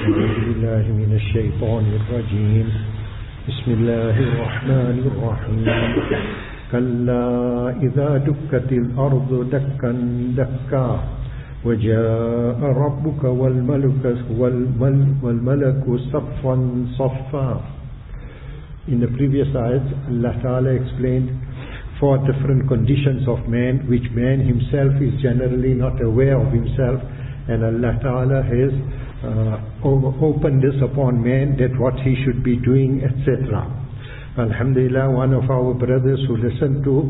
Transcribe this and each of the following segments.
أعوذ بالله من الشيطان الرجيم بسم الله الرحمن الرحيم كلا إذا دكت الأرض دكا دكا وجاء ربك والملك صفا صفا. In the previous ayat, Allah Ta'ala explained 4 different conditions of man, which man himself is generally not aware of himself, and Allah Ta'ala has opened this upon man, that what he should be doing, etc. Alhamdulillah, one of our brothers who listened to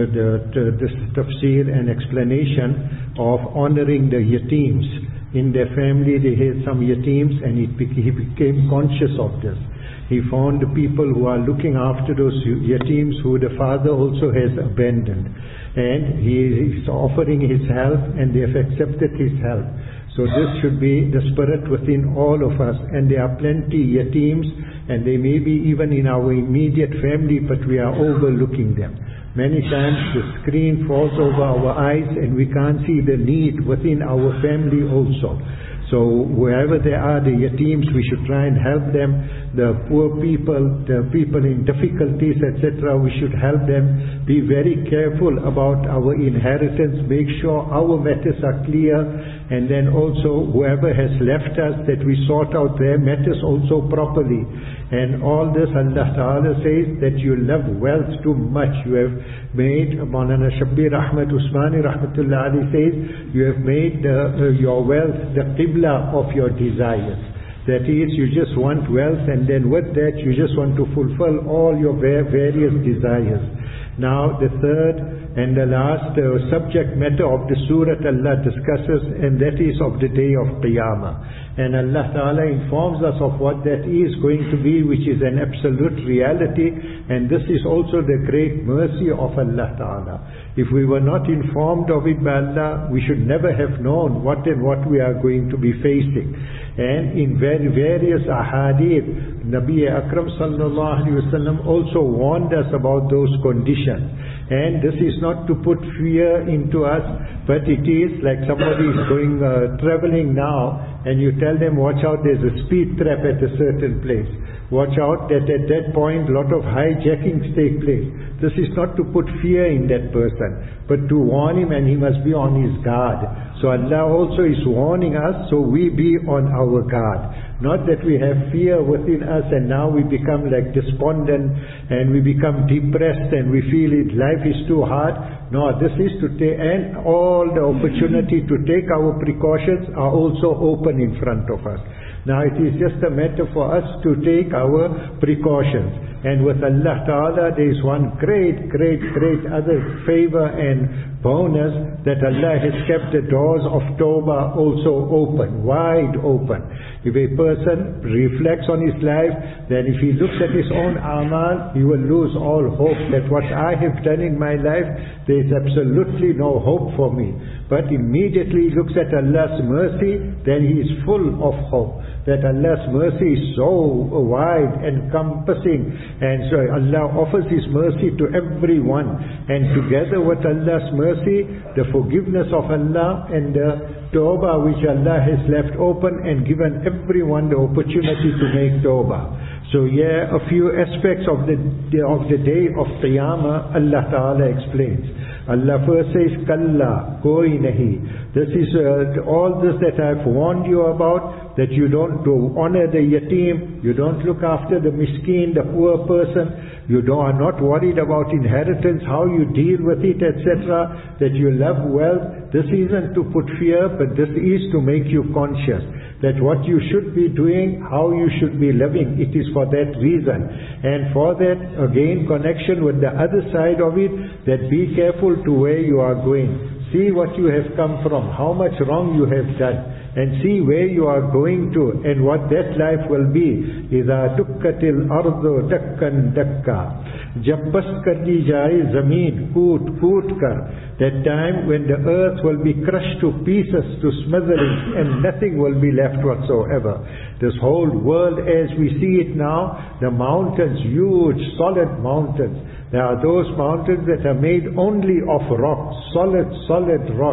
this tafsir and explanation of honoring the yatims. In their family they had some yatims, and he became conscious of this. He found the people who are looking after those yatims who the father also has abandoned, and he is offering his help, and they have accepted his help. So this should be the spirit within all of us. And there are plenty yatims, and they may be even in our immediate family, but we are overlooking them. Many times the screen falls over our eyes and we can't see the need within our family also. So wherever there are the yatims, we should try and help them. The poor people, the people in difficulties, etc., we should help them. Be very careful about our inheritance. Make sure our matters are clear. And then also whoever has left us, that we sort out their matters also properly. And all this, Allah Ta'ala says that you love wealth too much. You have made, Maulana Shabbir Ahmad Usmani Rahmatullah Ali says, you have made your wealth the qibla of your desires. That is, you just want wealth, and then with that you just want to fulfill all your various desires. Now the third and the last subject matter of the surah Allah discusses, and that is of the day of Qiyamah. And Allah Ta'ala informs us of what that is going to be, which is an absolute reality, and this is also the great mercy of Allah Ta'ala. If we were not informed of it by Allah, we should never have known what and what we are going to be facing. And in various ahadith, Nabi Akram Sallallahu Alaihi Wasallam also warned us about those conditions. And this is not to put fear into us, but it is like somebody is going traveling now, and you tell them, watch out, there's a speed trap at a certain place. Watch out that at that point a lot of hijackings take place. This is not to put fear in that person, but to warn him, and he must be on his guard. So Allah also is warning us, so we be on our guard. Not that we have fear within us and now we become like despondent and we become depressed and we feel it, life is too hard. No, this is to take, and all the opportunity to take our precautions are also open in front of us. Now it is just a matter for us to take our precautions. And with Allah Ta'ala there is one great other favor and bonus, that Allah has kept the doors of Tawbah also open, wide open. If a person reflects on his life, then if he looks at his own amal, he will lose all hope that what I have done in my life, there is absolutely no hope for me. But immediately he looks at Allah's mercy, then he is full of hope. That Allah's mercy is so wide, encompassing, and so Allah offers His mercy to everyone. And together with Allah's mercy, the forgiveness of Allah and the Tawbah which Allah has left open and given everyone the opportunity to make Tawbah. So a few aspects of the day of Qiyamah Allah Ta'ala explains. Allah first says, Kalla, koi nahi. This is all this that I've warned you about, that you don't honor the yatim, you don't look after the miskin, the poor person, you are not worried about inheritance, how you deal with it, etc., that you love wealth. This isn't to put fear, but this is to make you conscious that what you should be doing, how you should be living, it is for that reason. And for that, again, connection with the other side of it, that be careful to where you are going. See what you have come from, how much wrong you have done, and see where you are going to and what that life will be. إِذَا دُكَّتِ الْأَرْضُ دَكًّا دَكًّا. जब बस कर दी जाए ज़मीन कूट कर, that time when the earth will be crushed to pieces, to smithereens, and nothing will be left whatsoever. This whole world as we see it now, the mountains, huge solid mountains, there are those mountains that are made only of rock, solid rock.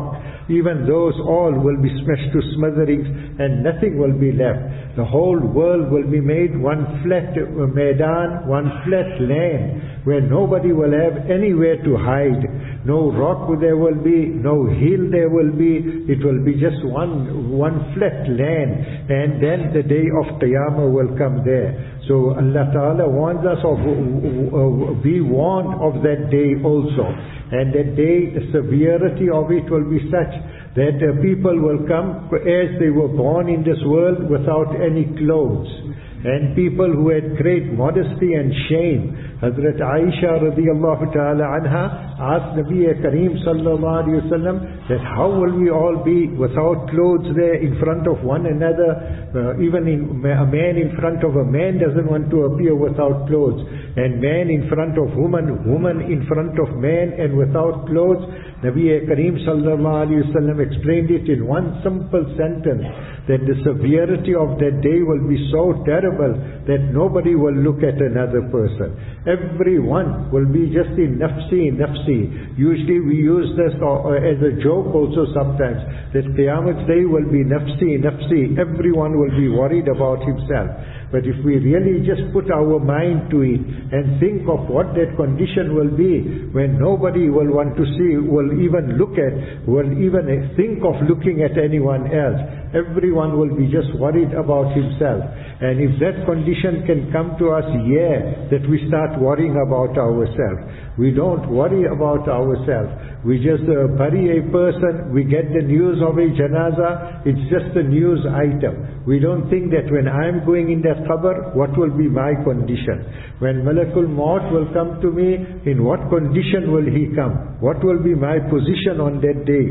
even those all will be smashed to smithereens and nothing will be left. The whole world will be made one flat maidan, one flat land, where nobody will have anywhere to hide. No rock there will be, no hill there will be. It will be just one flat land, and then the day of Qiyamah will come there. So Allah Ta'ala warns us of, be warned of that day also. And that day, the severity of it will be such that people will come as they were born in this world without any clothes. And people who had great modesty and shame. Hazrat Aisha radiallahu ta'ala anha asked Nabi Kareem sallallahu alayhi wa sallam that how will we all be without clothes there in front of one another? Even a man in front of a man doesn't want to appear without clothes. And man in front of woman, woman in front of man and without clothes. Nabi Kareem sallallahu alayhi wa sallam explained it in one simple sentence, that the severity of that day will be so terrible that nobody will look at another person. Everyone will be just in nafsi, nafsi. Usually we use this as a joke also sometimes, that Qiyamah day will be nafsi, nafsi. Everyone will be worried about himself. But if we really just put our mind to it and think of what that condition will be, when nobody will want to see, will even look at, will even think of looking at anyone else, everyone will be just worried about himself. And if that condition can come to us, that we start worrying about ourselves. We don't worry about ourselves. We just bury a person, we get the news of a janaza, it's just a news item. We don't think that when I'm going in that qabr, what will be my condition? When Malakul Maut will come to me, in what condition will he come? What will be my position on that day?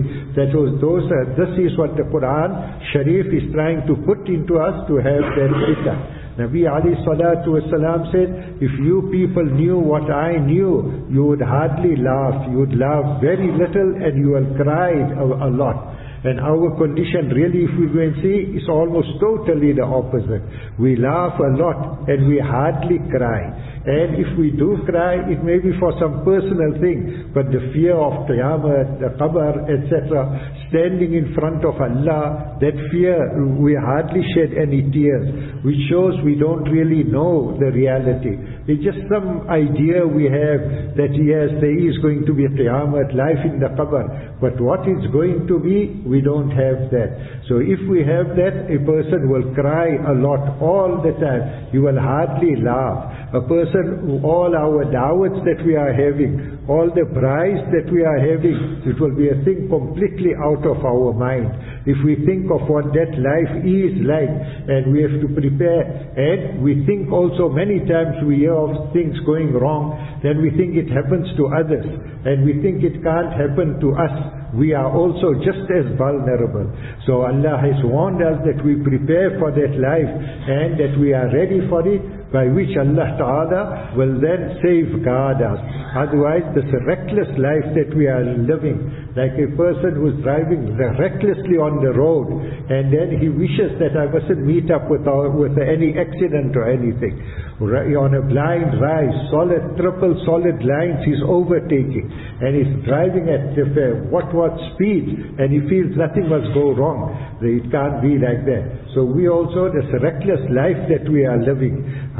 This is what the Quran Sharif is trying to put into us, to have that fiqh. Nabi alayhi salatu wasalam said, if you people knew what I knew, you would hardly laugh. You would laugh very little and you will cry a lot. And our condition really, if we go and see, is almost totally the opposite. We laugh a lot and we hardly cry. And if we do cry, it may be for some personal thing, but the fear of Qiyamah, the qabr, etc., standing in front of Allah, that fear, we hardly shed any tears, which shows we don't really know the reality. It's just some idea we have that yes, there is going to be Qiyamah, life in the qabr, but what it's going to be, we don't have that. So if we have that, a person will cry a lot all the time. He will hardly laugh. A person, all our da'wats that we are having, all the prize that we are having, it will be a thing completely out of our mind. If we think of what that life is like, and we have to prepare, and we think also many times we hear of things going wrong, then we think it happens to others, and we think it can't happen to us. We are also just as vulnerable. So Allah has warned us that we prepare for that life, and that we are ready for it, by which Allah Ta'ala will then safeguard us. Otherwise, this reckless life that we are living, like a person who's driving recklessly on the road, and then he wishes that I mustn't meet up with any accident or anything. On a blind rise, triple solid lines he's overtaking, and he's driving at what speed, and he feels nothing must go wrong. It can't be like that. So we also, this reckless life that we are living,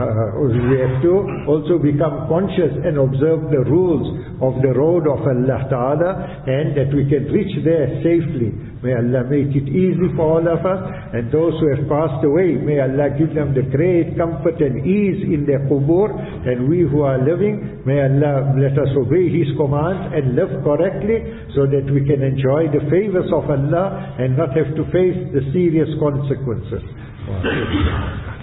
we have to also become conscious and observe the rules of the road of Allah Ta'ala, and that we can reach there safely. May Allah make it easy for all of us, and those who have passed away, may Allah give them the great comfort and ease in their qubur, and we who are living, may Allah let us obey His commands and live correctly, so that we can enjoy the favors of Allah and not have to face the serious consequences.